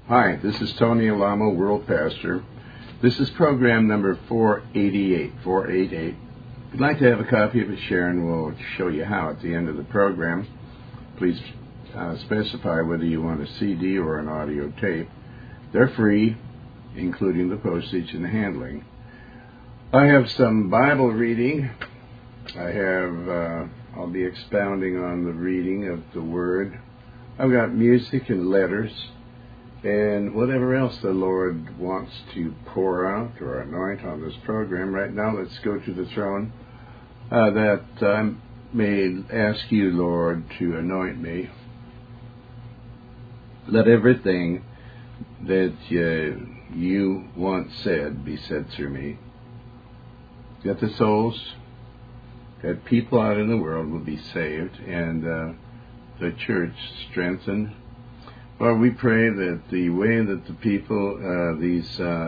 Hi, this is Tony Alamo, World Pastor. This is program number 488. If you'd like to have a copy of it, Sharon will show you how at the end of the program. Please specify whether you want a CD or an audio tape. They're free, including the postage and the handling. I have some Bible reading. I'll be expounding on the reading of the Word. I've got music and letters, and whatever else the Lord wants to pour out or anoint on this program. Right now, let's go to the throne that I may ask you, Lord, to anoint me. Let everything that you once said be said through me. That the souls, that people out in the world will be saved, and the church strengthened. Lord, we pray that the way that the people, these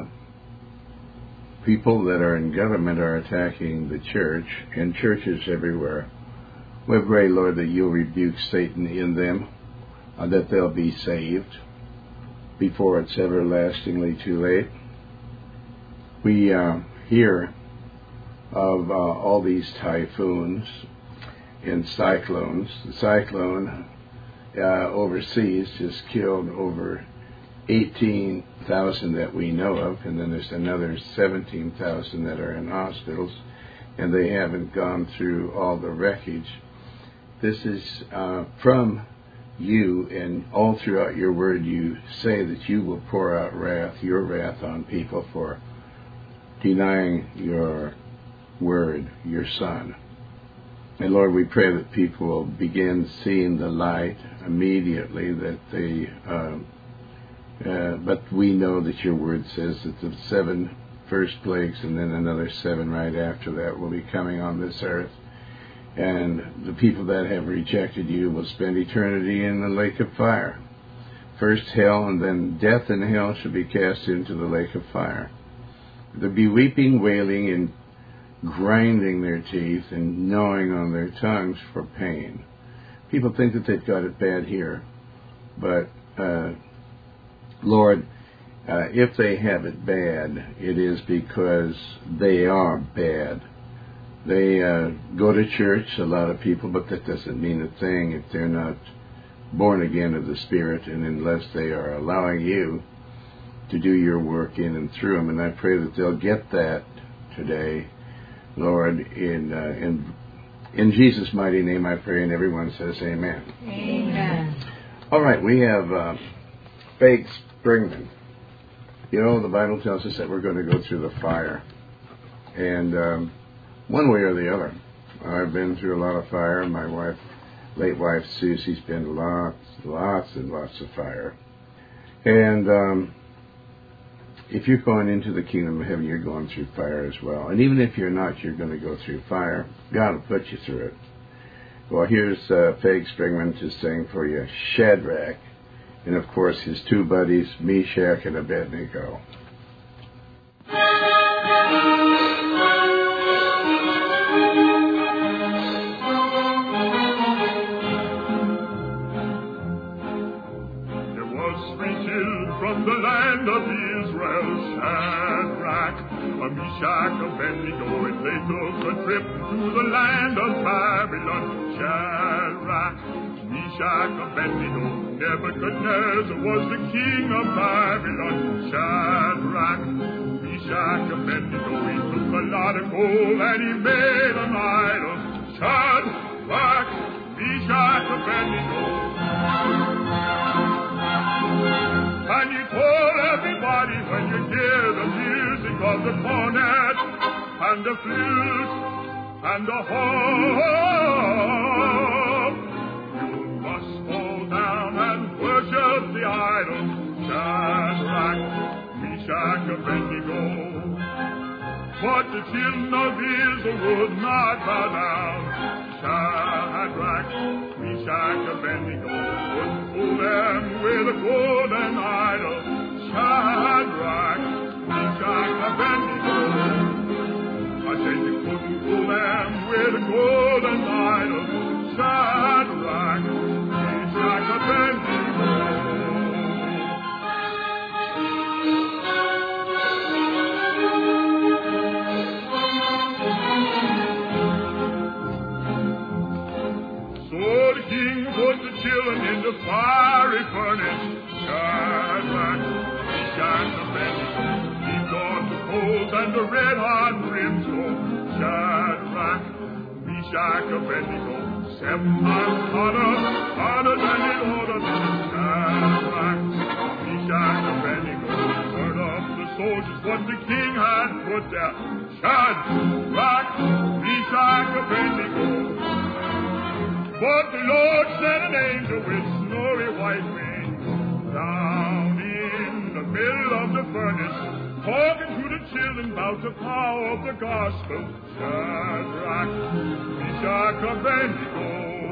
people that are in government are attacking the church and churches everywhere, we pray, Lord, that you'll rebuke Satan in them, that they'll be saved before it's everlastingly too late. We hear of all these typhoons and cyclones. The cyclone overseas just killed over 18,000 that we know of, and then there's another 17,000 that are in hospitals, and they haven't gone through all the wreckage. This is from you, and all throughout your word you say that you will pour out your wrath on people for denying your word, your Son. And Lord, we pray that people will begin seeing the light immediately, that but we know that your word says that the 7 first plagues and then another 7 right after that will be coming on this earth. And the people that have rejected you will spend eternity in the lake of fire. First hell, and then death and hell shall be cast into the lake of fire. There'll be weeping, wailing, and grinding their teeth and gnawing on their tongues for pain. People think that they've got it bad here, but Lord, if they have it bad, it is because they are bad. They go to church, a lot of people, but that doesn't mean a thing if they're not born again of the Spirit, and unless they are allowing you to do your work in and through them. And I pray that they'll get that today, Lord, in Jesus' mighty name I pray, and everyone says amen. Amen. All right, we have Faith Springman. You know, the Bible tells us that we're going to go through the fire, and one way or the other. I've been through a lot of fire. My late wife Susie's been lots and lots of fire. And if you're going into the kingdom of heaven, you're going through fire as well. And even if you're not, you're going to go through fire. God will put you through it. Well, here's Faith Springman to sing for you Shadrach, and of course his 2 buddies, Meshach and Abednego. From the land of Israel, Shadrach, Meshach, Abednego, and they took a trip to the land of Babylon. Shadrach, Meshach, Abednego, Nebuchadnezzar was the king of Babylon. Shadrach, Meshach, Abednego, he took a lot of gold and he made an idol. Shadrach, Meshach, Abednego. And he told everybody, when you hear the music of the cornet and the flute and the harp, you must fall down and worship the idol. Shadrach, Meshach, Abednego. But the children of Israel would not bow down. Shadrach, Meshach, Abednego wouldn't fool them with a golden idol. Shadrach, Meshach, Abednego. I said you couldn't fool them with a golden idol. Shadrach, Meshach, Abednego. and the red-hot brimstone. Shadrach, Meshach, Abednego, 7 times hotter than it ought to be. Shadrach, Meshach, Abednego, turn up the soldiers what the king had put there. Shadrach, Meshach, Abednego. But the Lord sent an angel with snowy white wings down in the middle of the furnace, talking to the children about the power of the gospel. Shadrach, Meshach, Abednego.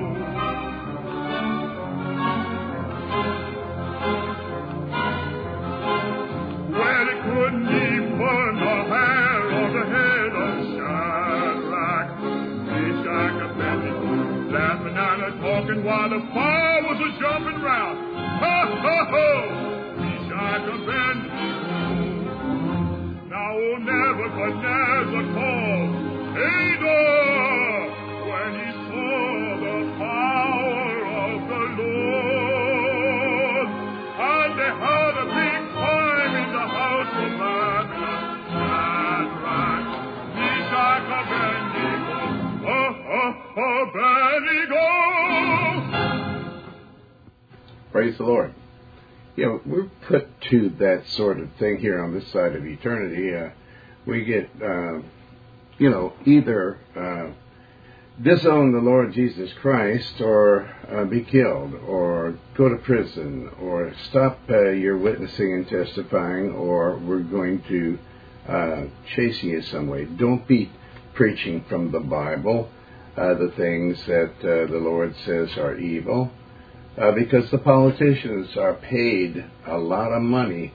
Well, it couldn't even the hair on the head of Shadrach, Meshach, Abednego, laughing and talking while the fire was a-jumping round. Ho, ho, ho! Meshach, Abednego. Now Nebuchadnezzar called Adar when he saw the power of the Lord. And they had a big time in the house of Babylon. Shadrach, Meshach, Abednego. Praise the Lord. You know, we're put to that sort of thing here on this side of eternity. We get, either disown the Lord Jesus Christ or be killed or go to prison or stop your witnessing and testifying, or we're going to chase you some way. Don't be preaching from the Bible the things that the Lord says are evil. Because the politicians are paid a lot of money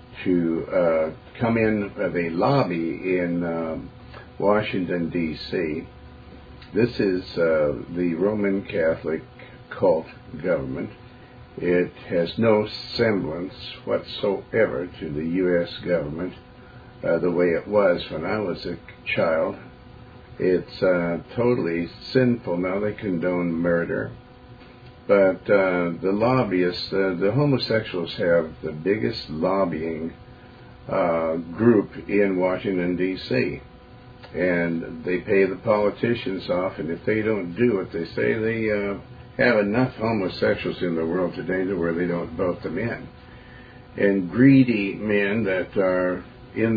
to come in. They lobby in Washington, D.C. This is the Roman Catholic cult government. It has no semblance whatsoever to the U.S. government the way it was when I was a child. It's totally sinful. Now they condone murder. But the lobbyists, the homosexuals have the biggest lobbying group in Washington, D.C. And they pay the politicians off, and if they don't do what they say, they have enough homosexuals in the world today to where they don't vote them in. And greedy men that are in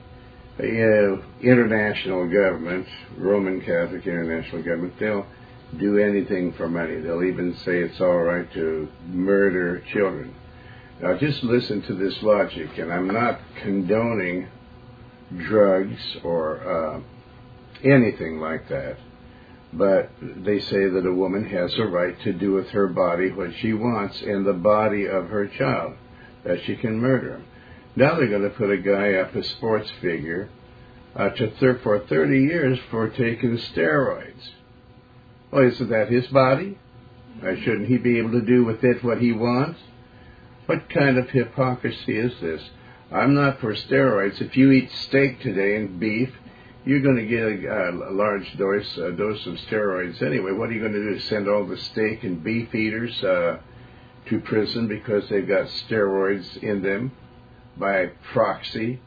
the international government, Roman Catholic international government, they'll do anything for money. They'll even say it's all right to murder children. Now just listen to this logic, and I'm not condoning drugs or anything like that, but they say that a woman has a right to do with her body what she wants and the body of her child, that she can murder him. Now they're going to put a guy up, a sports figure, for 30 years for taking steroids. Well, isn't that his body? Shouldn't he be able to do with it what he wants? What kind of hypocrisy is this? I'm not for steroids. If you eat steak today and beef, you're going to get a large dose of steroids anyway. What are you going to do? Send all the steak and beef eaters to prison because they've got steroids in them by proxy?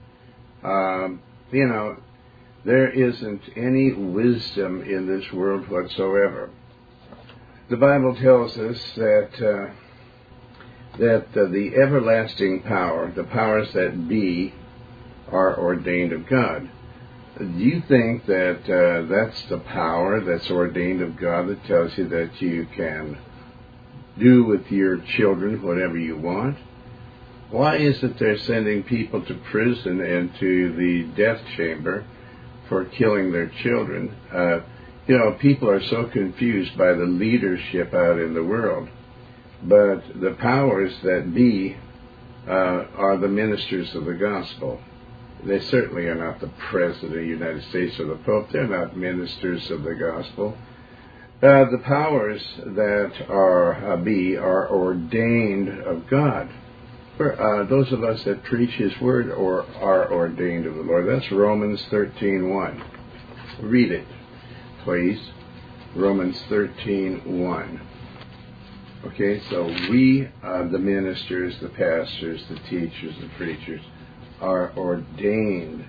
There isn't any wisdom in this world whatsoever. The Bible tells us that the everlasting power, the powers that be, are ordained of God. Do you think that that's the power that's ordained of God that tells you that you can do with your children whatever you want? Why is it they're sending people to prison and to the death chamber for killing their children? People are so confused by the leadership out in the world. But the powers that be are the ministers of the gospel. They certainly are not the President of the United States or the Pope. They're not ministers of the gospel. The powers that are ordained of God. Those of us that preach His Word are ordained of the Lord. That's Romans 13:1. Read it, please. Romans 13:1. Okay, so we, the ministers, the pastors, the teachers, the preachers, are ordained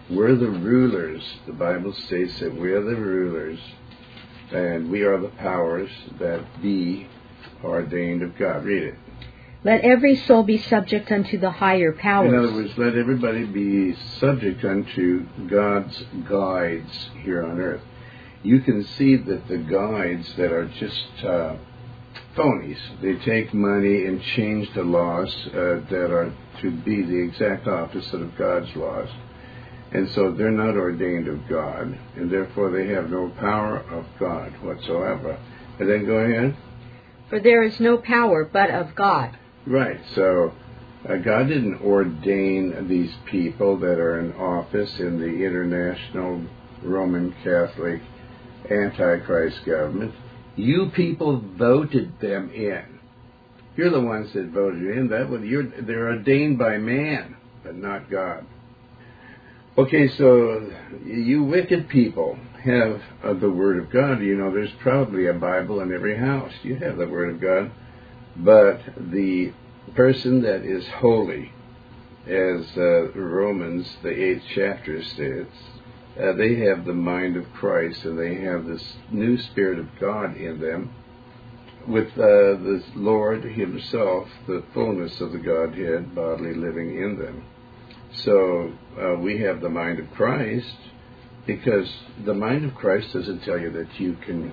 We're the rulers. The Bible states that we are the rulers, and we are the powers that be ordained of God. Read it. Let every soul be subject unto the higher powers. In other words, let everybody be subject unto God's guides here on earth. You can see that the guides that are just phonies, they take money and change the laws that are to be the exact opposite of God's laws. And so they're not ordained of God, and therefore they have no power of God whatsoever. And then go ahead. For there is no power but of God. Right, so God didn't ordain these people that are in office in the international Roman Catholic Antichrist government. You people voted them in. You're the ones that voted in. They're ordained by man, but not God. Okay, so you wicked people have the Word of God. You know, there's probably a Bible in every house. You have the Word of God. But the person that is holy, as Romans, the 8th chapter states, they have the mind of Christ, and they have this new Spirit of God in them, with the Lord Himself, the fullness of the Godhead, bodily living in them. So we have the mind of Christ, because the mind of Christ doesn't tell you that you can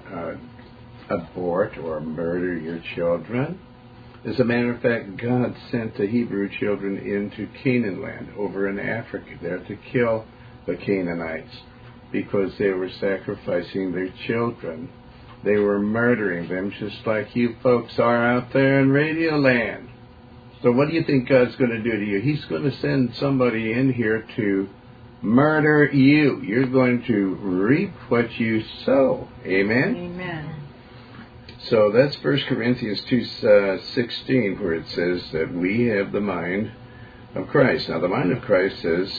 abort or murder your children. As a matter of fact, God sent the Hebrew children into Canaan land, over in Africa, there to kill the Canaanites, because they were sacrificing their children. They were murdering them, just like you folks are out there in Radio Land. So what do you think God's going to do to you? He's going to send somebody in here to murder you. You're going to reap what you sow. Amen? Amen. So that's 1 Corinthians 2:16, where it says that we have the mind of Christ. Now, the mind of Christ says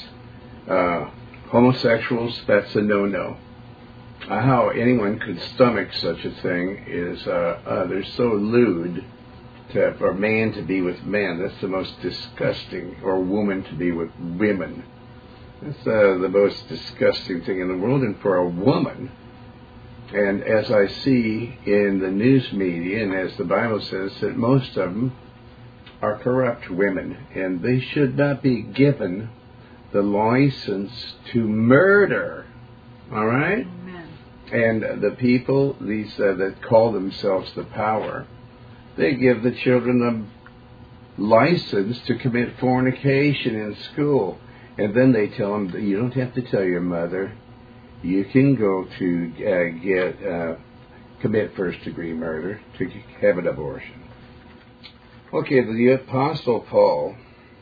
homosexuals, that's a no-no. How anyone could stomach such a thing is they're so lewd for man to be with man. That's the most disgusting, or woman to be with women. That's the most disgusting thing in the world. And for a woman, and as I see in the news media, and as the Bible says, that most of them are corrupt women, and they should not be given the license to murder. All right? Amen. And the people, these that call themselves the power, they give the children the license to commit fornication in school. And then they tell them that you don't have to tell your mother. You can go to commit first-degree murder, to have an abortion. Okay, the Apostle Paul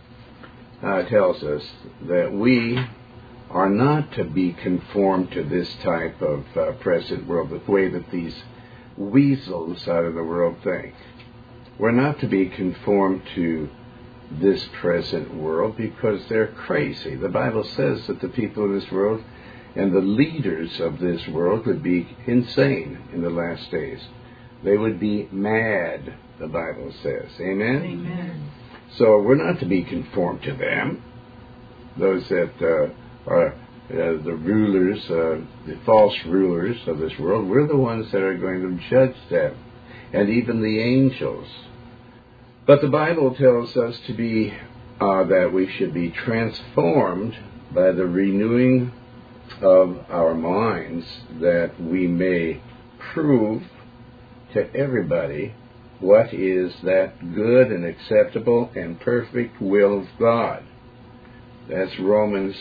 tells us that we are not to be conformed to this type of present world, the way that these weasels out of the world think. We're not to be conformed to this present world because they're crazy. The Bible says that the people in this world and the leaders of this world would be insane in the last days. They would be mad, the Bible says. Amen? Amen. So we're not to be conformed to them. Those that are the rulers, the false rulers of this world, we're the ones that are going to judge them, and even the angels. But the Bible tells us to be that we should be transformed by the renewing of our minds, that we may prove to everybody what is that good and acceptable and perfect will of God. That's Romans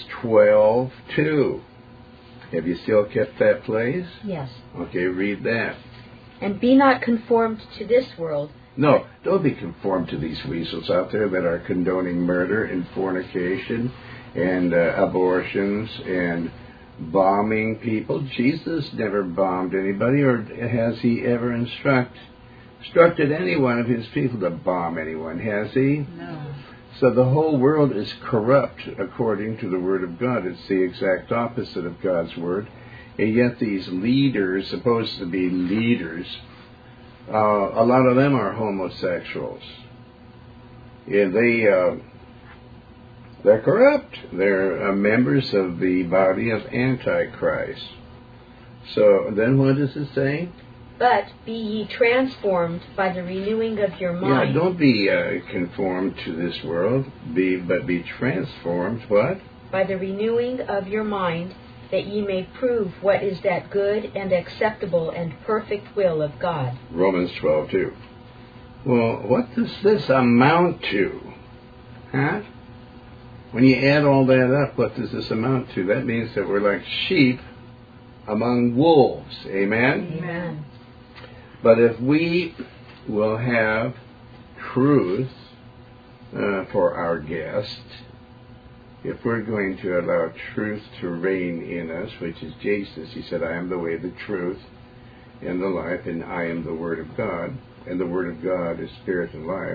12:2. Have you still kept that place? Yes. Okay, read that. And be not conformed to this world. No, don't be conformed to these weasels out there that are condoning murder and fornication and abortions and bombing people. Jesus never bombed anybody, or has he ever instructed any one of his people to bomb anyone, has he? No. So the whole world is corrupt according to the Word of God. It's the exact opposite of God's Word. And yet these leaders, supposed to be leaders, a lot of them are homosexuals. And They're corrupt. They're members of the body of Antichrist. So then what does it say? But be ye transformed by the renewing of your mind. Yeah, don't be conformed to this world, but be transformed, what? By the renewing of your mind, that ye may prove what is that good and acceptable and perfect will of God. Romans 12:2. Well, what does this amount to? Huh? When you add all that up, what does this amount to? That means that we're like sheep among wolves. Amen? Amen. But if we will have truth for our guest, if we're going to allow truth to reign in us, which is Jesus, he said, I am the way, the truth, and the life, and I am the Word of God, and the Word of God is spirit and life.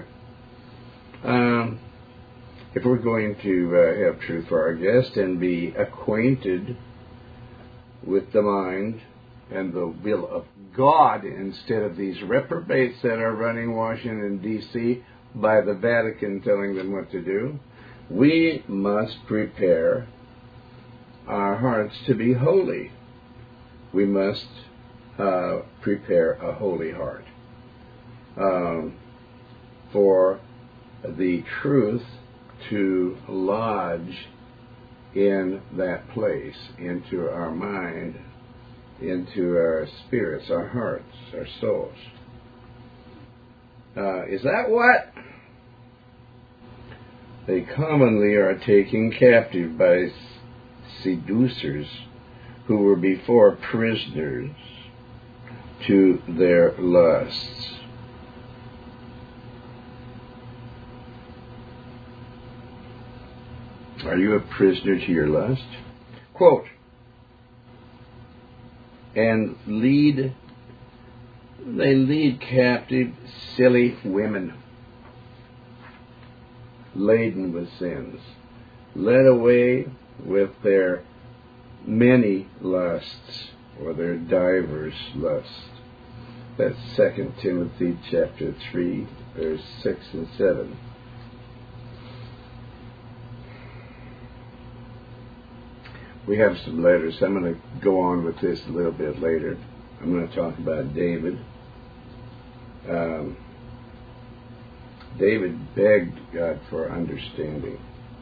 If we're going to have truth for our guest and be acquainted with the mind and the will of God instead of these reprobates that are running Washington, D.C. by the Vatican telling them what to do, we must prepare our hearts to be holy. We must prepare a holy heart for the truth to lodge in that place, into our mind, into our spirits, our hearts, our souls. Is that what? They commonly are taken captive by seducers who were before prisoners to their lusts. Are you a prisoner to your lust? Quote, and they lead captive silly women, laden with sins, led away with their many lusts, or their divers lusts. That's 2 Timothy chapter 3, verse 6 and 7. We have some letters. I'm going to go on with this a little bit later. I'm going to talk about David. David begged God for understanding.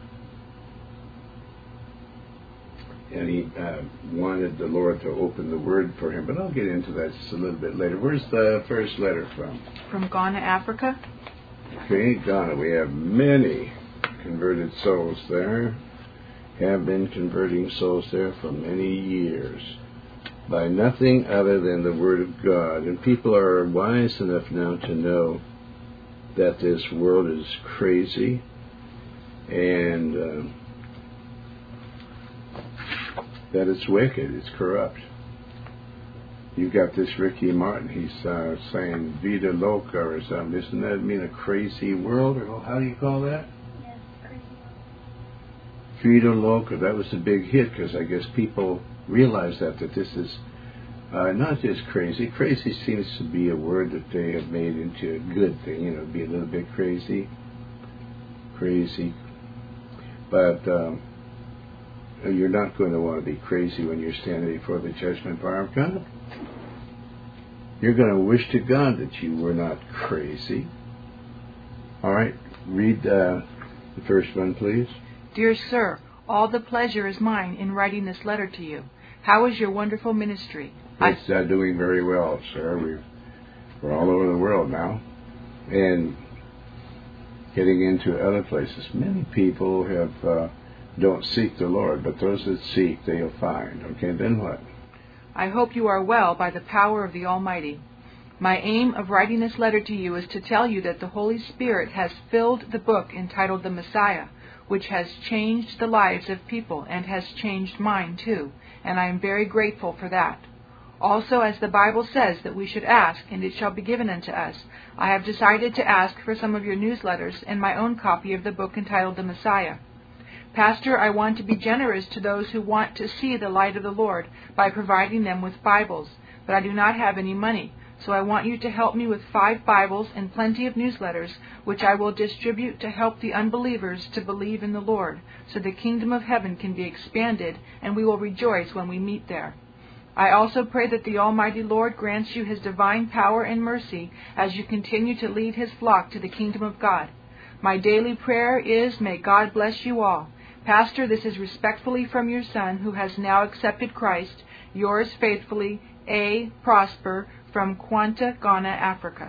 And he wanted the Lord to open the Word for him. But I'll get into that just a little bit later. Where's the first letter from? From Ghana, Africa. Okay, Ghana. We have many converted souls there. Have been converting souls there for many years by nothing other than the Word of God. And people are wise enough now to know that this world is crazy and that it's wicked, it's corrupt. You got this Ricky Martin, he's saying Vida Loca or something. Doesn't that mean a crazy world? Or how do you call that? Vida Loca, that was a big hit because I guess people realize that this is not just crazy. Crazy seems to be a word that they have made into a good thing, be a little bit crazy. But you're not going to want to be crazy when you're standing before the judgment bar of God. You're going to wish to God that you were not crazy. All right, read the first one, please. Dear Sir, all the pleasure is mine in writing this letter to you. How is your wonderful ministry? It's doing very well, sir. We're all over the world now. And getting into other places. Many people don't seek the Lord, but those that seek, they'll find. Okay, then what? I hope you are well by the power of the Almighty. My aim of writing this letter to you is to tell you that the Holy Spirit has filled the book entitled The Messiah, which has changed the lives of people and has changed mine too, and I am very grateful for that. Also, as the Bible says that we should ask, and it shall be given unto us, I have decided to ask for some of your newsletters and my own copy of the book entitled The Messiah. Pastor, I want to be generous to those who want to see the light of the Lord by providing them with Bibles, but I do not have any money, So I want you to help me with 5 Bibles and plenty of newsletters, which I will distribute to help the unbelievers to believe in the Lord, so the kingdom of heaven can be expanded, and we will rejoice when we meet there. I also pray that the Almighty Lord grants you His divine power and mercy as you continue to lead His flock to the kingdom of God. My daily prayer is, may God bless you all. Pastor, this is respectfully from your son, who has now accepted Christ. Yours faithfully, A. Prosper, from Quanta, Ghana, Africa.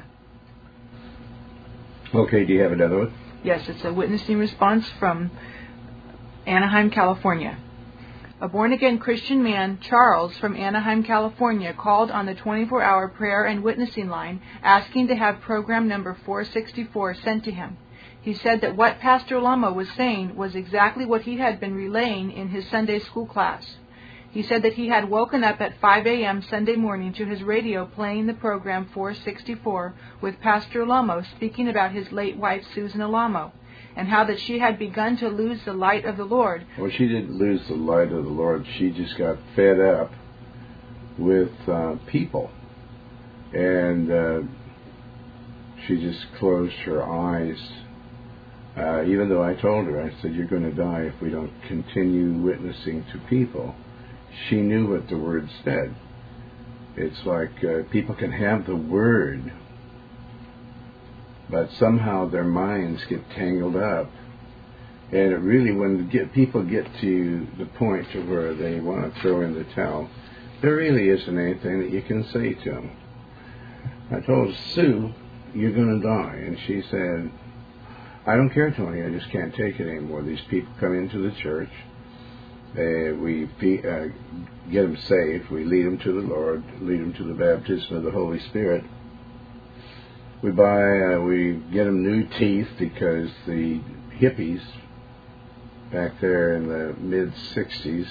Okay, do you have another one? Yes, it's a witnessing response from Anaheim, California. A born-again Christian man, Charles, from Anaheim, California, called on the 24-hour prayer and witnessing line, asking to have program number 464 sent to him. He said that what Pastor Lama was saying was exactly what he had been relaying in his Sunday school class. He said that he had woken up at 5 a.m. Sunday morning to his radio playing the program 464 with Pastor Alamo speaking about his late wife Susan Alamo, and how that she had begun to lose the light of the Lord. Well, she didn't lose the light of the Lord. She just got fed up with people. And she just closed her eyes. Even though I told her, I said, you're going to die if we don't continue witnessing to people. She knew what the Word said. It's like people can have the Word, but somehow their minds get tangled up. And it really, when people get to the point to where they want to throw in the towel, there really isn't anything that you can say to them. I told Sue, you're going to die. And she said, I don't care, Tony, I just can't take it anymore. These people come into the church. We get them saved. We lead them to the Lord, lead them to the baptism of the Holy Spirit. We get them new teeth because the hippies back there in the mid-60s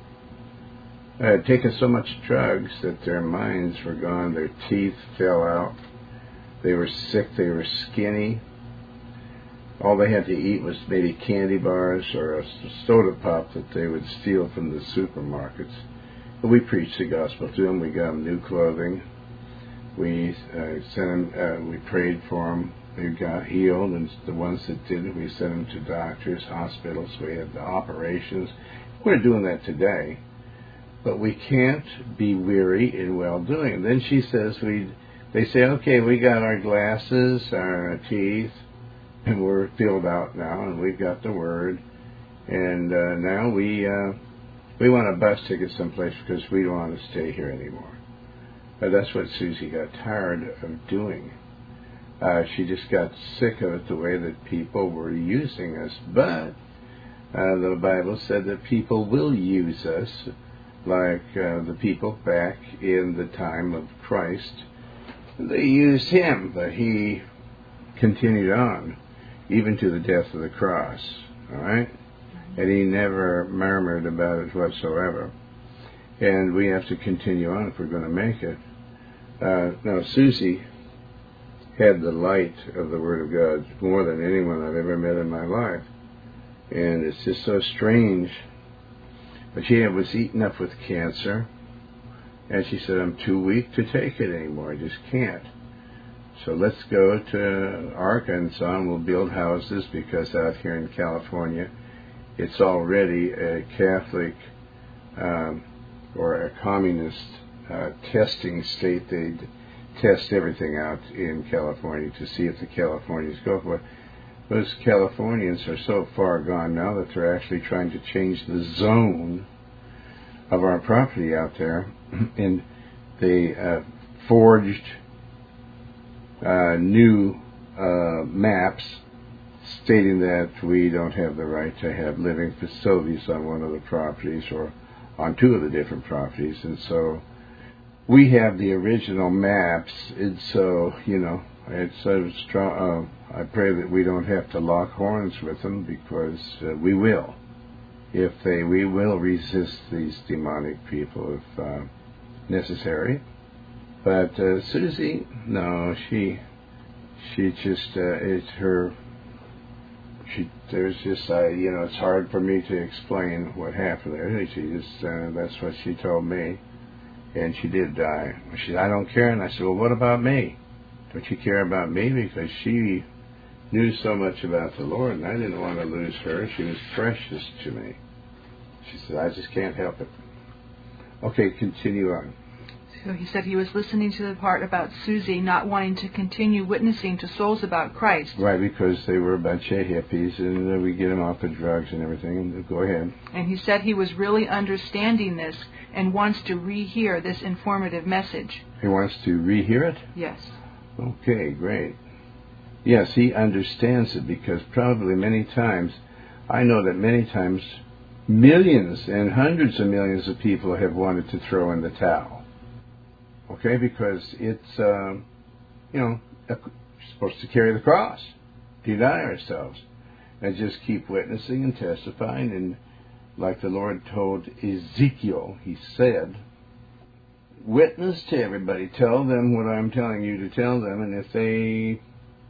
had taken so much drugs that their minds were gone. Their teeth fell out. They were sick. They were skinny. All they had to eat was maybe candy bars or a soda pop that they would steal from the supermarkets. But we preached the gospel to them. We got them new clothing. We sent them. We prayed for them. They got healed, and the ones that didn't, we sent them to doctors, hospitals. We had the operations. We're doing that today, but we can't be weary in well-doing. And then she says, they say, okay, we got our glasses, our teeth, and we're filled out now, and we've got the Word, and now we want a bus ticket someplace because we don't want to stay here anymore. That's what Susie got tired of doing. She just got sick of it, the way that people were using us. But the Bible said that people will use us, like the people back in the time of Christ. They used him, but he continued on, even to the death of the cross, all right? And he never murmured about it whatsoever. And we have to continue on if we're going to make it. Now, Susie had the light of the Word of God more than anyone I've ever met in my life. And it's just so strange. But she was eaten up with cancer. And she said, I'm too weak to take it anymore. I just can't. So let's go to Arkansas and we'll build houses, because out here in California, it's already a Catholic or a communist testing state. They test everything out in California to see if the Californians go for it. Those Californians are so far gone now that they're actually trying to change the zone of our property out there. And they forged new maps stating that we don't have the right to have living facilities on one of the properties or on two of the different properties. And so we have the original maps, and so, it's so strong. I pray that we don't have to lock horns with them, because we will. We will resist these demonic people if necessary. But Susie, no, she just, it's her, there's just, it's hard for me to explain what happened there. She just, that's what she told me. And she did die. She said, I don't care. And I said, well, what about me? Don't you care about me? Because she knew so much about the Lord, and I didn't want to lose her. She was precious to me. She said, I just can't help it. Okay, continue on. So he said he was listening to the part about Susie not wanting to continue witnessing to souls about Christ. Right, because they were a bunch of hippies, and we get them off the drugs and everything. Go ahead. And he said he was really understanding this and wants to rehear this informative message. He wants to rehear it? Yes. Okay, great. Yes, he understands it, because probably many times, I know that many times, millions and hundreds of millions of people have wanted to throw in the towel. Okay, because it's, supposed to carry the cross, deny ourselves, and just keep witnessing and testifying. And like the Lord told Ezekiel, he said, witness to everybody, tell them what I'm telling you to tell them, and if they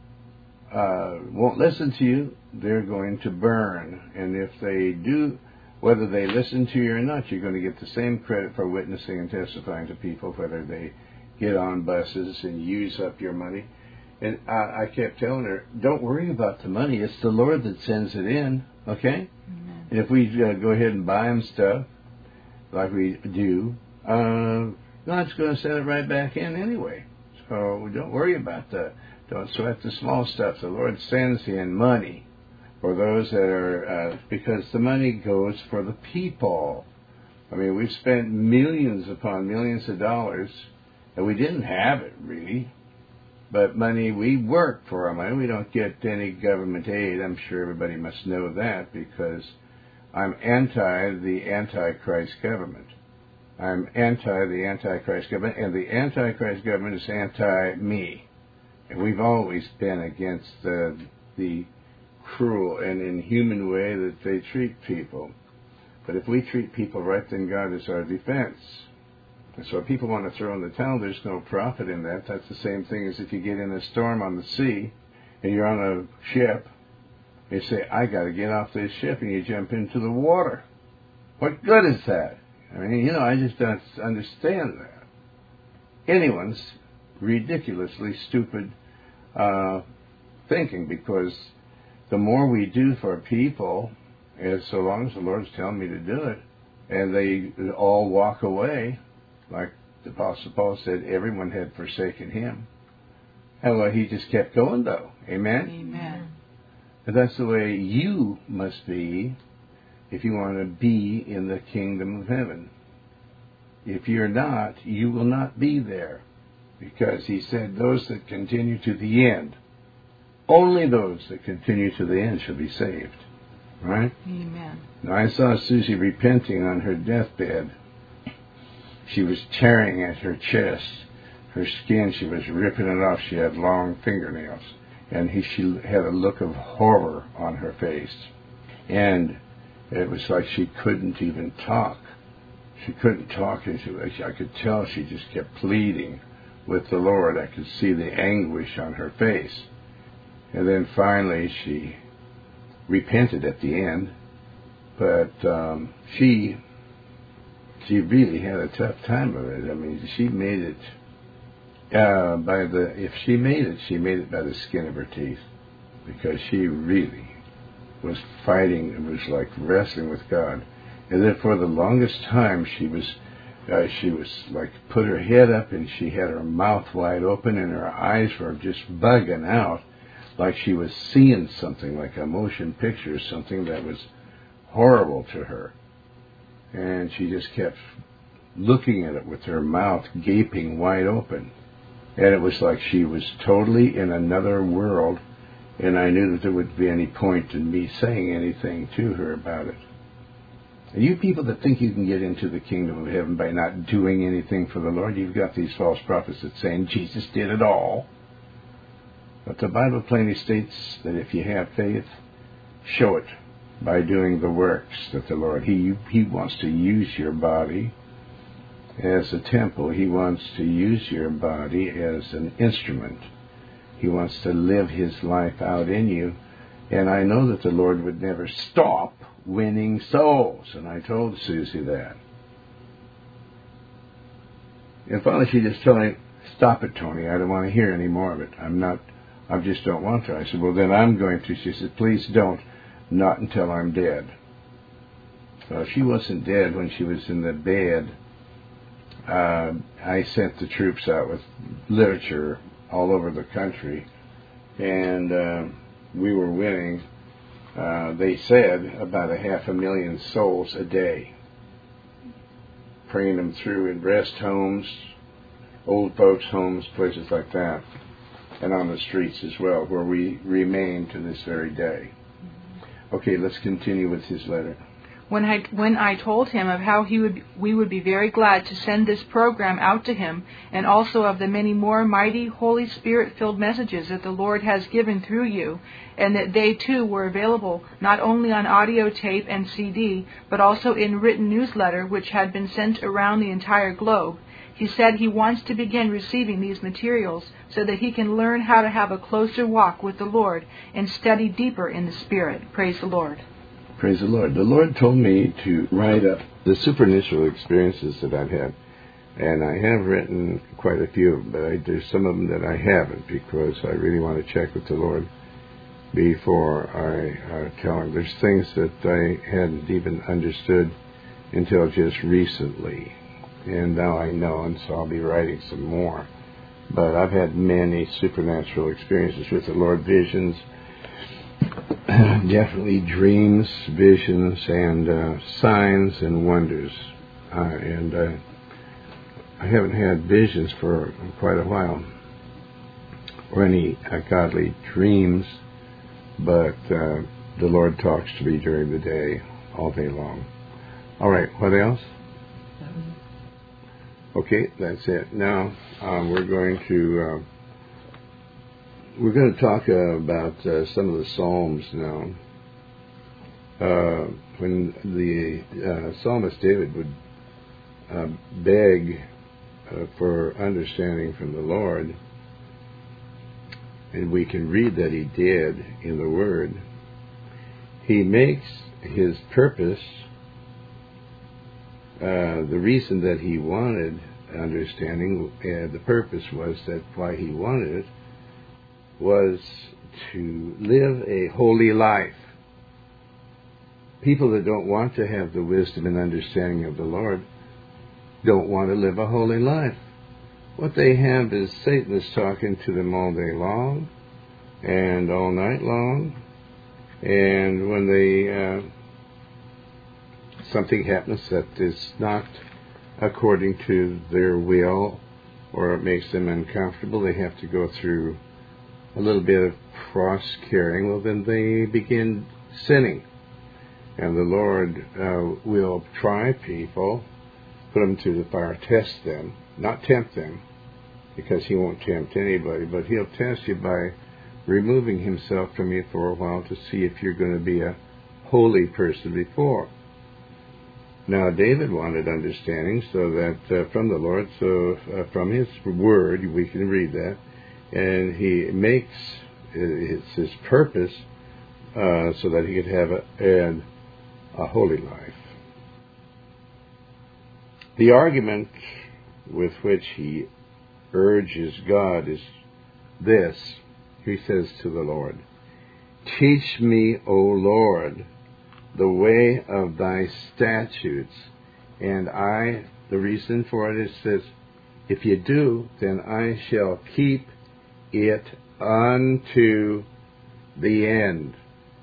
won't listen to you, they're going to burn. And if they do, whether they listen to you or not, you're going to get the same credit for witnessing and testifying to people, whether they get on buses and use up your money. And I kept telling her, don't worry about the money. It's the Lord that sends it in, okay? Amen. And if we go ahead and buy them stuff, like we do, God's going to send it right back in anyway. So don't worry about don't sweat the small stuff. The Lord sends in money for those that are, because the money goes for the people. I mean, we've spent millions upon millions of dollars, and we didn't have it, really. But money, we work for our money. We don't get any government aid. I'm sure everybody must know that, because I'm anti the Antichrist government. I'm anti the Antichrist government, and the Antichrist government is anti-me. And we've always been against the cruel and inhuman way that they treat people. But if we treat people right, then God is our defense. And so if people want to throw in the towel, there's no profit in that. That's the same thing as if you get in a storm on the sea and you're on a ship. You say, I got to get off this ship, and you jump into the water. What good is that? I mean, I just don't understand that. Anyone's ridiculously stupid thinking, because the more we do for people, as so long as the Lord's telling me to do it, and they all walk away, like the Apostle Paul said, everyone had forsaken him. And well, he just kept going, though. Amen? Amen. And that's the way you must be if you want to be in the kingdom of heaven. If you're not, you will not be there. Because he said, those that continue to the end, only those that continue to the end shall be saved. Right? Amen. Now, I saw Susie repenting on her deathbed. She was tearing at her chest. Her skin, she was ripping it off. She had long fingernails. And she had a look of horror on her face. And it was like she couldn't even talk. She couldn't talk. I could tell she just kept pleading with the Lord. I could see the anguish on her face. And then finally she repented at the end. But she really had a tough time of it. I mean, she made it if she made it, she made it by the skin of her teeth, because she really was fighting. It was like wrestling with God. And then for the longest time, she was like put her head up, and she had her mouth wide open, and her eyes were just bugging out, like she was seeing something, like a motion picture, something that was horrible to her. And she just kept looking at it with her mouth gaping wide open. And it was like she was totally in another world, and I knew that there wouldn't be any point in me saying anything to her about it. And you people that think you can get into the kingdom of heaven by not doing anything for the Lord, you've got these false prophets that saying Jesus did it all. But the Bible plainly states that if you have faith, show it by doing the works that the Lord, He wants to use your body as a temple. He wants to use your body as an instrument. He wants to live His life out in you. And I know that the Lord would never stop winning souls. And I told Susie that. And finally she just told me, "Stop it, Tony. I don't want to hear any more of it. I just don't want to." I said, "Well, then I'm going to." She said, "Please don't. Not until I'm dead." So she wasn't dead when she was in the bed. I sent the troops out with literature all over the country, and we were winning, they said, about 500,000 souls a day, praying them through in rest homes, old folks' homes, places like that, and on the streets as well, where we remain to this very day. Okay, let's continue with his letter. When I told him of how we would be very glad to send this program out to him, and also of the many more mighty Holy Spirit-filled messages that the Lord has given through you, and that they too were available not only on audio tape and CD, but also in written newsletter which had been sent around the entire globe, he said he wants to begin receiving these materials so that he can learn how to have a closer walk with the Lord and study deeper in the Spirit. Praise the Lord. Praise the Lord. The Lord told me to write up the supernatural experiences that I've had. And I have written quite a few of them, but there's some of them that I haven't, because I really want to check with the Lord before I tell him. There's things that I hadn't even understood until just recently. And now I know, and so I'll be writing some more. But I've had many supernatural experiences with the Lord, visions, definitely dreams, visions, and signs and wonders. And I haven't had visions for quite a while, or any godly dreams, but the Lord talks to me during the day, all day long. All right, what else? Okay, that's it. Now we're going to talk about some of the Psalms now. When the psalmist David would beg for understanding from the Lord, and we can read that he did in the Word, he makes his purpose, the reason that he wanted understanding, the purpose was that why he wanted it was to live a holy life. People that don't want to have the wisdom and understanding of the Lord don't want to live a holy life. What they have is Satan is talking to them all day long and all night long, and when they something happens that is not according to their will, or it makes them uncomfortable, they have to go through a little bit of cross-carrying, well, then they begin sinning. And the Lord will try people, put them to the fire, test them, not tempt them, because he won't tempt anybody, but he'll test you by removing himself from you for a while to see if you're going to be a holy person before. Now, David wanted understanding, so that from the Lord, from his word, we can read that, and he makes it's his purpose so that he could have a holy life. The argument with which he urges God is this. He says to the Lord, "Teach me, O Lord, the way of thy statutes, and the reason for it is this, if you do, then I shall keep it unto the end.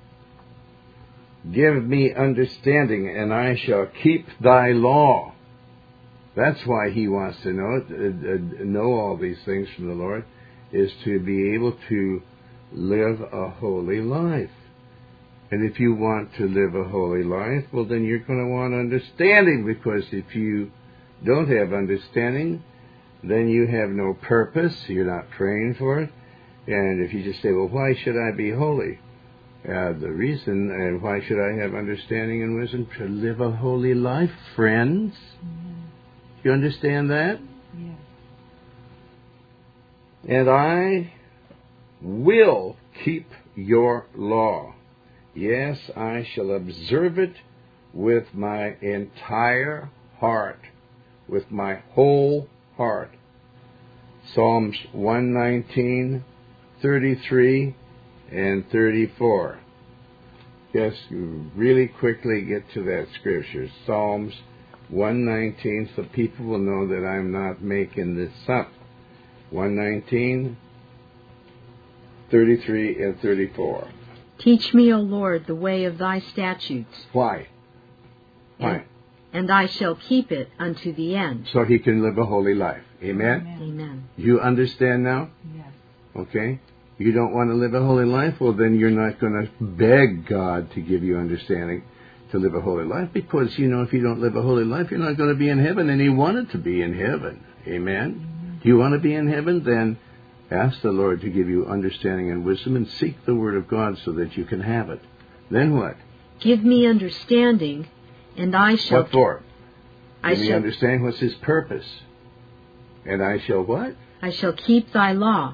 Give me understanding, and I shall keep thy law." That's why he wants to know all these things from the Lord, is to be able to live a holy life. And if you want to live a holy life, well, then you're going to want understanding, because if you don't have understanding, then you have no purpose, you're not praying for it. And if you just say, well, why should I be holy? The reason, and why should I have understanding and wisdom? To live a holy life, friends. You understand that? Yes. And I will keep your law. Yes, I shall observe it with my entire heart, with my whole heart. Psalms 119, 33, and 34. Just really quickly get to that scripture. Psalms 119, so people will know that I'm not making this up. 119, 33, and 34. Teach me, O Lord, the way of thy statutes. Why? Why? And I shall keep it unto the end. So he can live a holy life. Amen? Amen. You understand now? Yes. Okay? You don't want to live a holy life? Well, then you're not going to beg God to give you understanding to live a holy life, because, you know, if you don't live a holy life, you're not going to be in heaven, and He wanted to be in heaven. Amen? Do you want to be in heaven? Then ask the Lord to give you understanding and wisdom, and seek the Word of God so that you can have it. Then what? Give me understanding, and I shall... What for? I Give me shall understanding. What's His purpose? And I shall what? I shall keep thy law.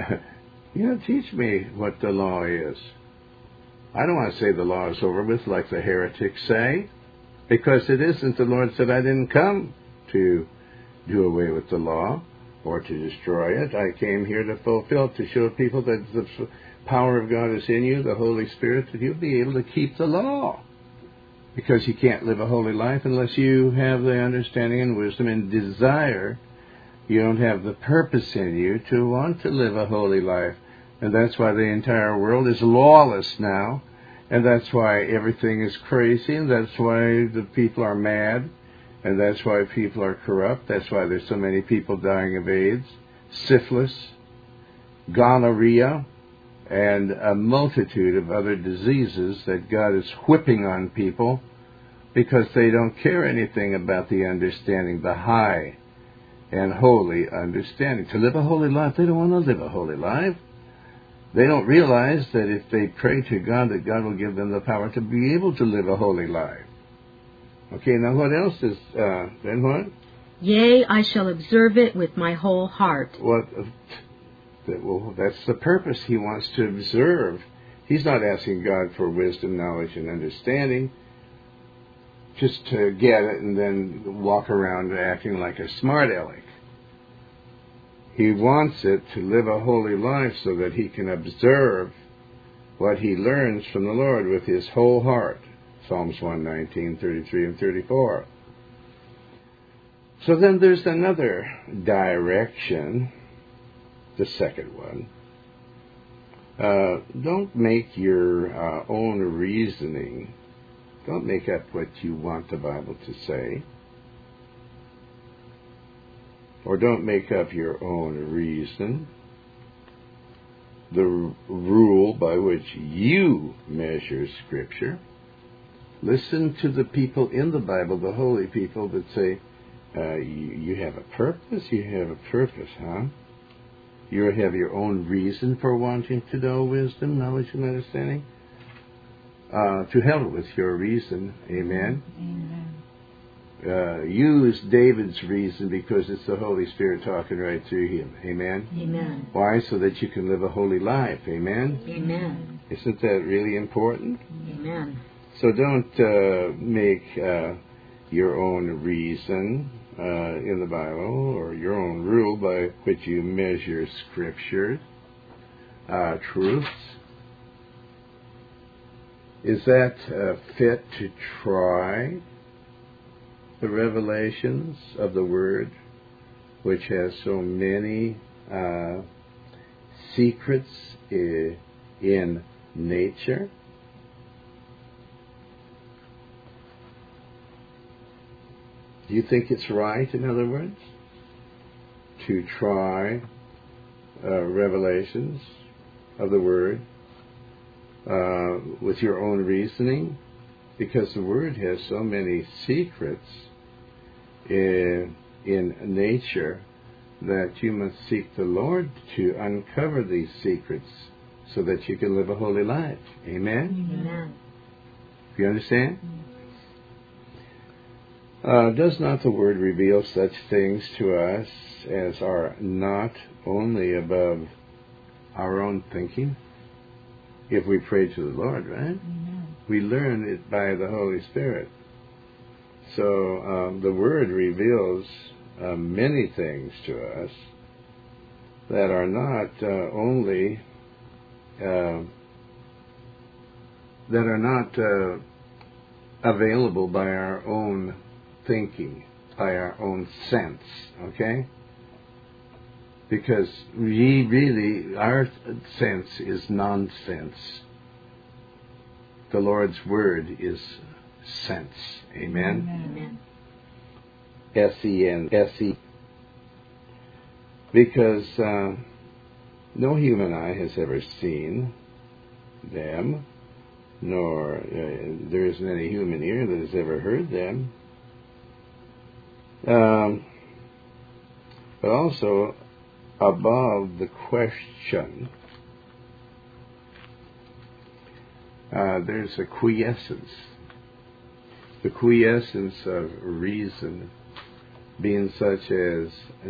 Teach me what the law is. I don't want to say the law is over with like the heretics say, because it isn't. The Lord said, I didn't come to do away with the law or to destroy it. I came here to fulfill, to show people that the power of God is in you, the Holy Spirit, that you'll be able to keep the law. Because you can't live a holy life unless you have the understanding and wisdom and desire. You don't have the purpose in you to want to live a holy life. And that's why the entire world is lawless now. And that's why everything is crazy. And that's why the people are mad. And that's why people are corrupt. That's why there's so many people dying of AIDS, syphilis, gonorrhea, and a multitude of other diseases that God is whipping on people because they don't care anything about the understanding, the high and holy understanding. To live a holy life, they don't want to live a holy life. They don't realize that if they pray to God, that God will give them the power to be able to live a holy life. Okay, now what else is, then what? Yea, I shall observe it with my whole heart. Well, that's the purpose. He wants to observe. He's not asking God for wisdom, knowledge, and understanding just to get it and then walk around acting like a smart aleck. He wants it to live a holy life so that he can observe what he learns from the Lord with his whole heart. Psalms 119, 33, and 34. So then there's another direction, the second one. Don't make your own reasoning. Don't make up what you want the Bible to say. Or don't make up your own reason. The rule by which you measure Scripture. Listen to the people in the Bible, the holy people that say, you have a purpose? You have a purpose, huh? You have your own reason for wanting to know wisdom, knowledge, and understanding? To hell with your reason. Amen? Amen. Use David's reason because it's the Holy Spirit talking right through him. Amen? Amen. Why? So that you can live a holy life. Amen? Amen. Isn't that really important? Amen. So don't make your own reason in the Bible or your own rule by which you measure Scripture, truths. Is that fit to try the revelations of the Word, which has so many secrets in nature? Do you think it's right, in other words, to try revelations of the Word with your own reasoning? Because the Word has so many secrets in nature that you must seek the Lord to uncover these secrets so that you can live a holy life. Amen? Amen. Do you understand? Does not the Word reveal such things to us as are not only above our own thinking? If we pray to the Lord, right? Amen. We learn it by the Holy Spirit. So the Word reveals many things to us that are not only available by our own thinking, by our own sense, okay? Because our sense is nonsense. The Lord's Word is sense. Amen? Amen. S-E-N-S-E. Because no human eye has ever seen them, nor there isn't any human ear that has ever heard them. But also, above the question, there's a quiescence. The quiescence of reason being such as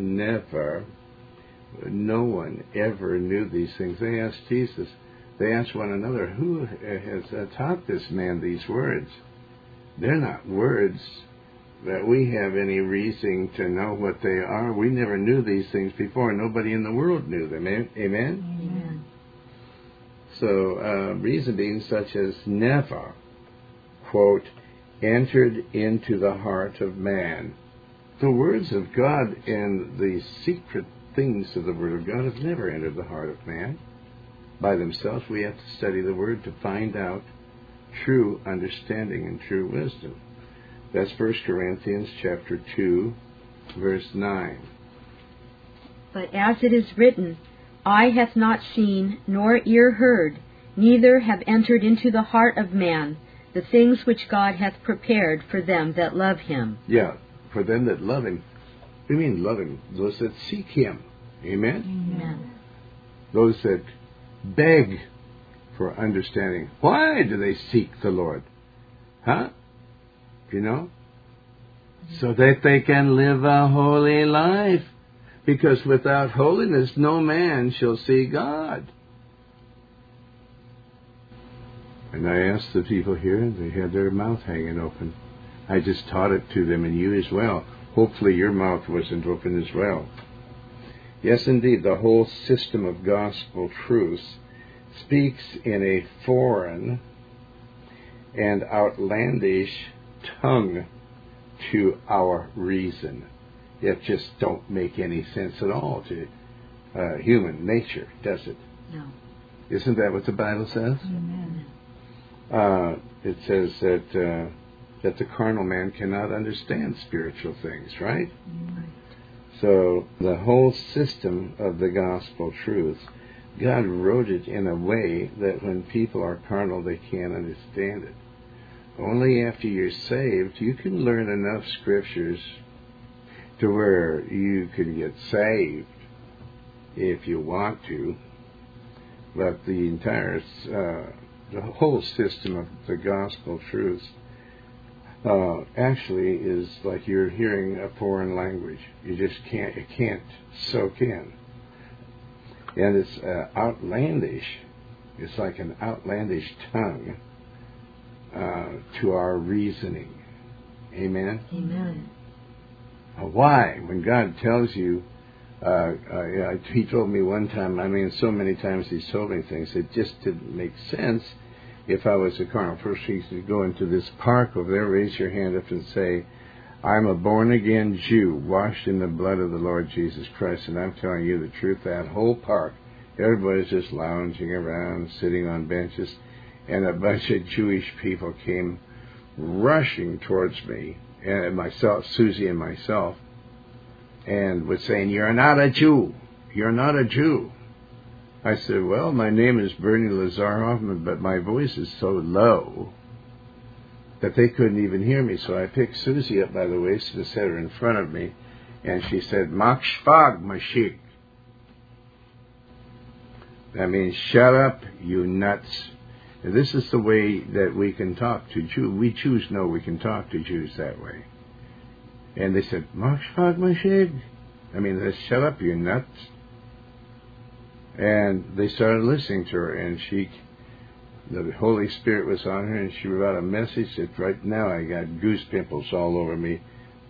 no one ever knew these things. They asked Jesus, they asked one another, who has taught this man these words? They're not words that we have any reason to know what they are. We never knew these things before. Nobody in the world knew them. Amen? Amen. So, reason being such as never, quote, entered into the heart of man. The words of God and the secret things of the Word of God have never entered the heart of man. By themselves, we have to study the Word to find out true understanding and true wisdom. That's 1 Corinthians chapter 2, verse 9. But as it is written, eye hath not seen, nor ear heard, neither have entered into the heart of man the things which God hath prepared for them that love him. Yeah, for them that love him. We mean love him, those that seek him. Amen? Amen. Those that beg for understanding. Why do they seek the Lord? Huh? You know? So that they can live a holy life. Because without holiness, no man shall see God. And I asked the people here, they had their mouth hanging open. I just taught it to them, and you as well. Hopefully your mouth wasn't open as well. Yes, indeed, the whole system of gospel truths speaks in a foreign and outlandish tongue to our reason. It just don't make any sense at all to human nature, does it? No. Isn't that what the Bible says? Amen. It says that the carnal man cannot understand spiritual things, right? Right. So the whole system of the gospel truth, God wrote it in a way that when people are carnal, they can't understand it. Only after you're saved, you can learn enough scriptures to where you can get saved if you want to. But the whole system of the gospel truth actually is like you're hearing a foreign language. You just can't soak in. And it's outlandish. It's like an outlandish tongue to our reasoning. Amen? Amen. Why? When God tells you, he told me one time, so many times he's told me things, it just didn't make sense if I was a carnal. First, he said, go into this park over there, raise your hand up and say, I'm a born-again Jew, washed in the blood of the Lord Jesus Christ. And I'm telling you the truth, that whole park, everybody's just lounging around, sitting on benches, and a bunch of Jewish people came rushing towards me, and myself, Susie and myself, and was saying, you're not a Jew. You're not a Jew. I said, well, my name is Bernie Lazaroff, but my voice is so low that they couldn't even hear me. So I picked Susie up by the waist and set her in front of me, and she said, Mach Schwag, Mashik. That means, shut up, you nuts. And this is the way that we can talk to Jews. We Jews know we can talk to Jews that way. And they said, Mach Schwag, Mashik. They said, shut up, you nuts. And they started listening to her, and the Holy Spirit was on her, and she brought a message that right now I got goose pimples all over me.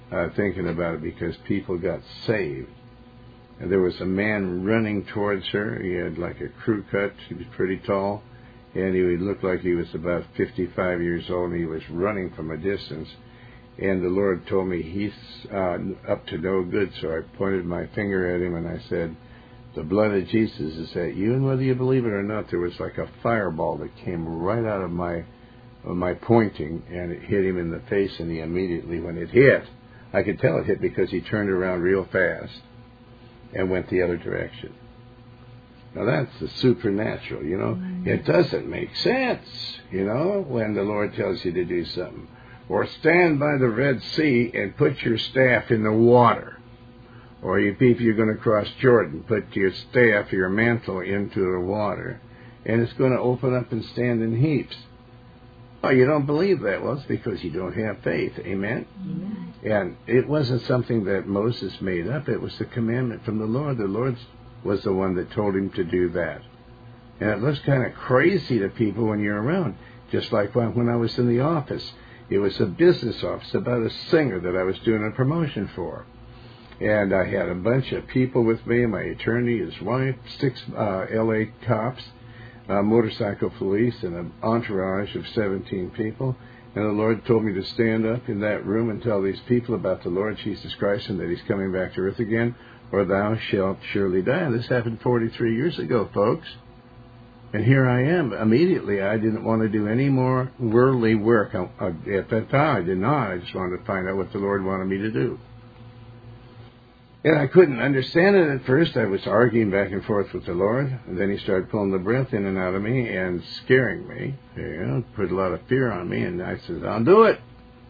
thinking about it because people got saved. And there was a man running towards her. He had like a crew cut. He was pretty tall. And he looked like he was about 55 years old. And he was running from a distance. And the Lord told me he's up to no good. So I pointed my finger at him and I said, the blood of Jesus is at you. And whether you believe it or not, there was like a fireball that came right out of my pointing. And it hit him in the face. And he immediately, when it hit, I could tell it hit because he turned around real fast and went the other direction. Now that's the supernatural, you know. It doesn't make sense, you know, when the Lord tells you to do something. Or stand by the Red Sea and put your staff in the water. Or if you're going to cross Jordan, put your staff, your mantle into the water. And it's going to open up and stand in heaps. Oh, you don't believe that? Well, it's because you don't have faith. Amen? Amen. And it wasn't something that Moses made up. It was the commandment from the Lord. The Lord was the one that told him to do that. And it looks kind of crazy to people when you're around. Just like when I was in the office. It was a business office about a singer that I was doing a promotion for. And I had a bunch of people with me, my attorney, his wife, 6 L.A. cops, motorcycle police, and an entourage of 17 people. And the Lord told me to stand up in that room and tell these people about the Lord Jesus Christ and that He's coming back to earth again, or thou shalt surely die. And this happened 43 years ago, folks. And here I am. Immediately, I didn't want to do any more worldly work. At that time, I did not. I just wanted to find out what the Lord wanted me to do. And I couldn't understand it at first. I was arguing back and forth with the Lord. And then He started pulling the breath in and out of me and scaring me. You know, put a lot of fear on me. And I said, I'll do it.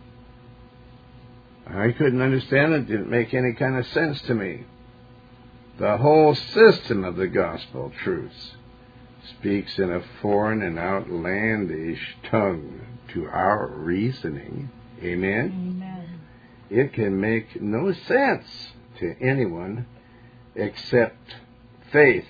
I couldn't understand it. It didn't make any kind of sense to me. The whole system of the gospel truths speaks in a foreign and outlandish tongue to our reasoning. Amen? Amen. It can make no sense to anyone except faith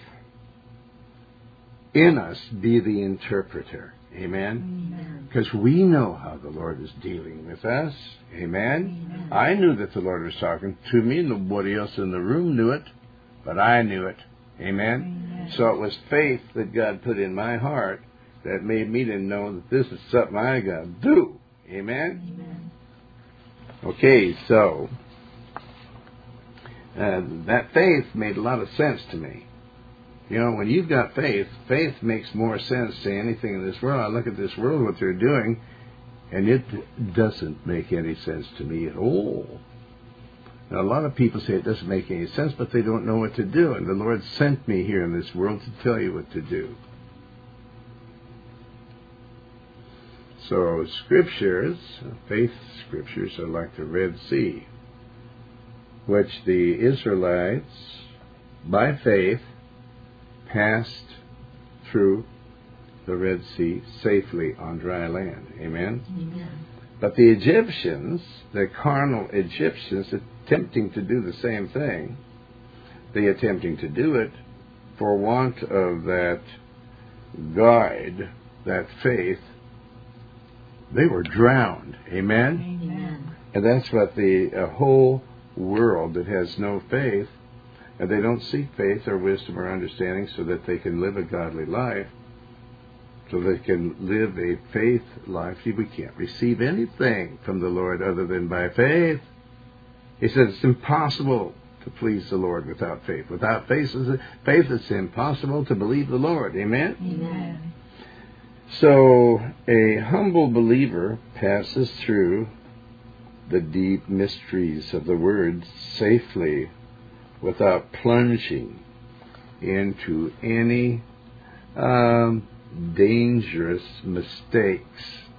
in us be the interpreter. Amen? Because we know how the Lord is dealing with us. Amen? Amen? I knew that the Lord was talking to me. Nobody else in the room knew it, but I knew it. Amen? Amen? So it was faith that God put in my heart that made me to know that this is something I got to do. Amen? Amen. Okay, so that faith made a lot of sense to me. You know, when you've got faith, faith makes more sense to anything in this world. I look at this world, what they're doing, and it doesn't make any sense to me at all. Now, a lot of people say it doesn't make any sense, but they don't know what to do. And the Lord sent me here in this world to tell you what to do. So, scriptures, faith scriptures, are like the Red Sea, which the Israelites, by faith, passed through the Red Sea safely on dry land. Amen? Amen. But the Egyptians, the carnal Egyptians, attempting to do the same thing, they attempting to do it for want of that guide, that faith, they were drowned. Amen? Amen. And that's what the whole world that has no faith, and they don't seek faith or wisdom or understanding so that they can live a godly life, so they can live a faith life. See, we can't receive anything from the Lord other than by faith. He said it's impossible to please the Lord without faith. Without faith, it's impossible to believe the Lord. Amen? Amen. So a humble believer passes through the deep mysteries of the Word safely without plunging into any dangerous mistakes.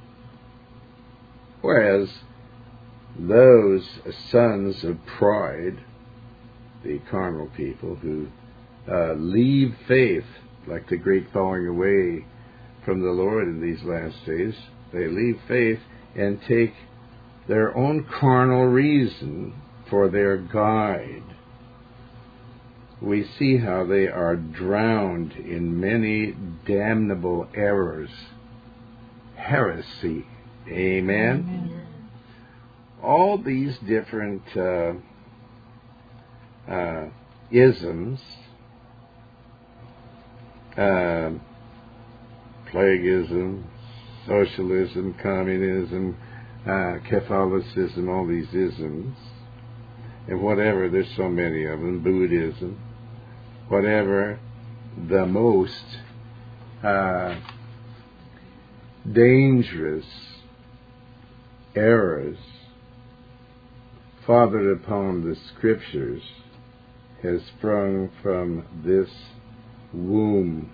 Whereas those sons of pride, the carnal people who leave faith, like the great falling away from the Lord in these last days, they leave faith and take their own carnal reason for their guide. We see how they are drowned in many damnable errors. Heresy. Amen? Amen. all these different isms, plagueism, socialism, communism, Catholicism, all these isms, and whatever, there's so many of them, Buddhism, whatever the most dangerous errors fathered upon the Scriptures has sprung from this womb.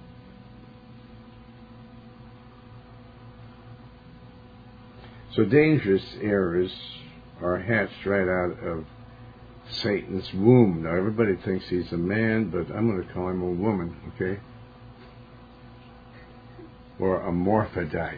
So dangerous errors are hatched right out of Satan's womb. Now everybody thinks he's a man, but I'm going to call him a woman, okay? Or a morphodite.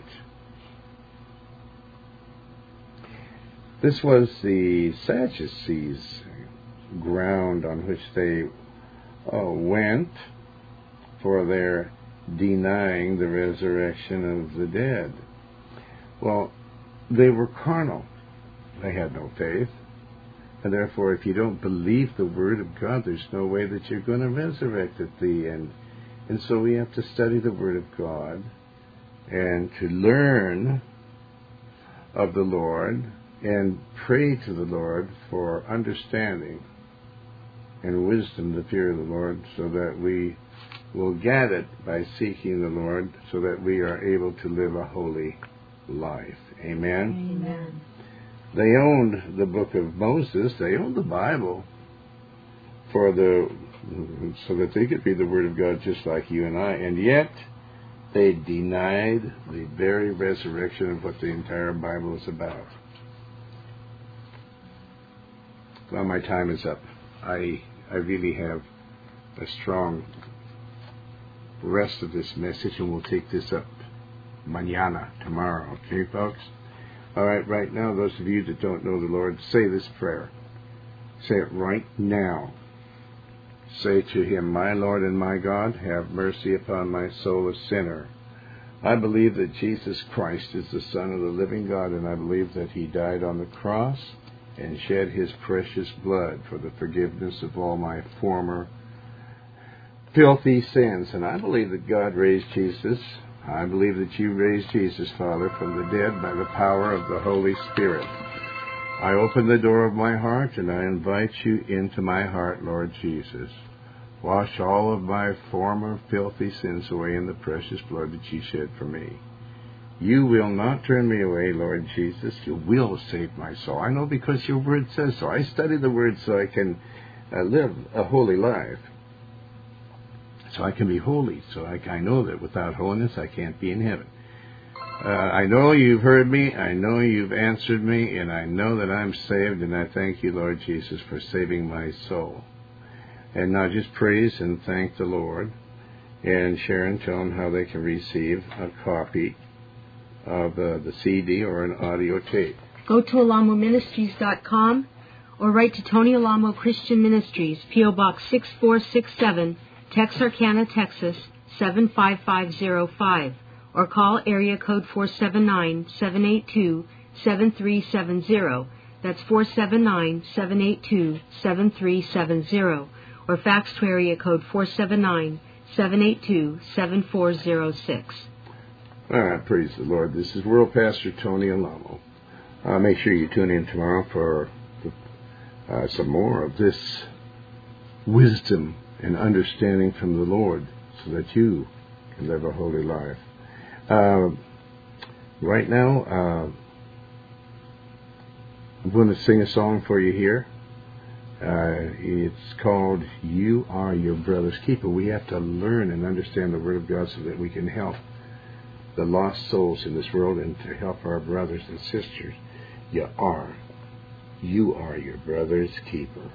This was the Sadducees' ground on which they went for their denying the resurrection of the dead. Well, they were carnal. They had no faith. And therefore, if you don't believe the Word of God, there's no way that you're going to resurrect at the end. And so we have to study the Word of God and to learn of the Lord and pray to the Lord for understanding and wisdom, the fear of the Lord, so that we will get it by seeking the Lord, so that we are able to live a holy life. Amen? Amen. They owned the book of Moses. They owned the Bible so that they could be the Word of God just like you and I. And yet, they denied the very resurrection of what the entire Bible is about. Well, my time is up. I really have a strong rest of this message, and we'll take this up mañana, tomorrow. Okay, folks? All right, right now, those of you that don't know the Lord, say this prayer. Say it right now. Say to Him, "My Lord and my God, have mercy upon my soul, a sinner. I believe that Jesus Christ is the Son of the living God, and I believe that He died on the cross and shed His precious blood for the forgiveness of all my former filthy sins. And I believe that God raised Jesus. I believe that you raised Jesus, Father, from the dead by the power of the Holy Spirit. I open the door of my heart and I invite you into my heart, Lord Jesus. Wash all of my former filthy sins away in the precious blood that you shed for me. You will not turn me away, Lord Jesus. You will save my soul. I know because your word says so. I study the word so I can live a holy life. So I can be holy. So I know that without holiness I can't be in heaven. I know you've heard me. I know you've answered me. And I know that I'm saved. And I thank you, Lord Jesus, for saving my soul. And now just praise and thank the Lord. And Sharon, tell them how they can receive a copy of the CD or an audio tape. Go to alamoministries.com or write to Tony Alamo Christian Ministries, P.O. Box 6467, Texarkana, Texas 75505, or call area code 479-782-7370. That's 479-782-7370. Or fax to area code 479-782-7406. All right, praise the Lord. This is World Pastor Tony Alamo. Make sure you tune in tomorrow for some more of this wisdom and understanding from the Lord, so that you can live a holy life. Right now, I'm going to sing a song for you here. It's called "You Are Your Brother's Keeper." We have to learn and understand the Word of God so that we can help the lost souls in this world and to help our brothers and sisters. You are your brother's keeper.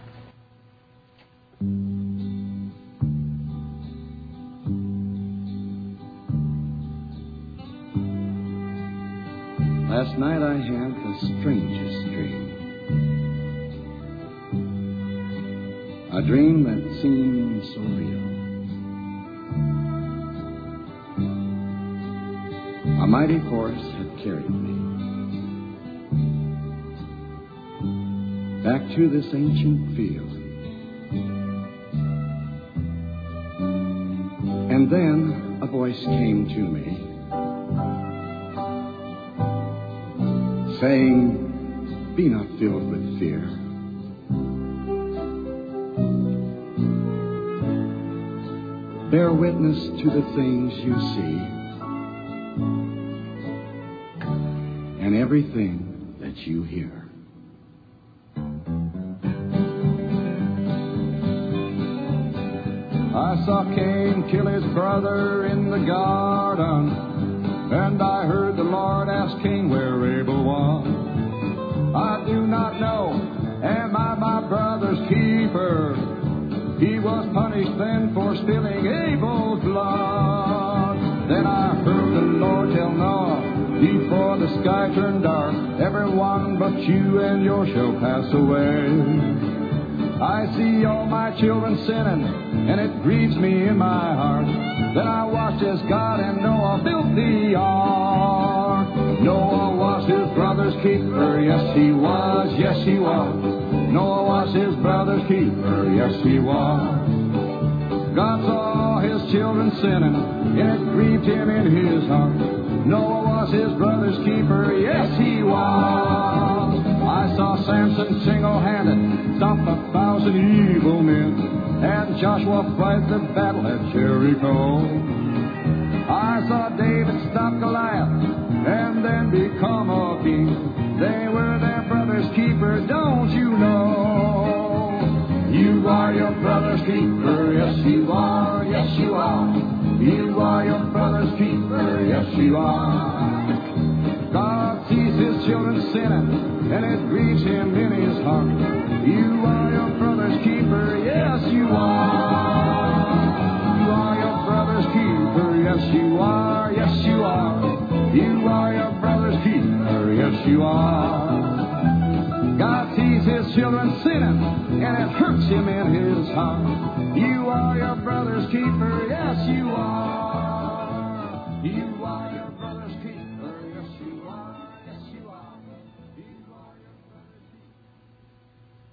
Last night I had the strangest dream. A dream that seemed so real. A mighty force had carried me. back to this ancient field. And then a voice came to me, saying, be not filled with fear. Bear witness to the things you see and everything that you hear. I saw Cain kill his brother in the garden, and I heard the Lord ask Cain where Abel was. I do not know, am I my brother's keeper? He was punished then for spilling Abel's blood. Then I heard the Lord tell Noah, before the sky turned dark, everyone but you and yours shall pass away. I see all my children sinning, and it grieves me in my heart. Then I watched as God and Noah built the ark. Noah was his brother's keeper, yes he was, yes he was. Noah was his brother's keeper, yes he was. God saw his children sinning, and it grieved him in his heart. Noah was his brother's keeper, yes he was. I saw Samson single-handed stop 1,000 evil men, and Joshua fight the battle at Jericho. I saw David stop Goliath and then become a king. They were their brother's keeper, don't you know? You are your brother's keeper, yes you are, yes you are. You are your brother's keeper, yes you are. God sees his children sinning, and it grieves him in his heart. You are your brother's keeper, yes you are. You are your brother's keeper, yes you are, yes you are. You are your brother's keeper, yes you are. God sees his children sinning, and it hurts him in his heart. You are your brother's keeper, yes you are.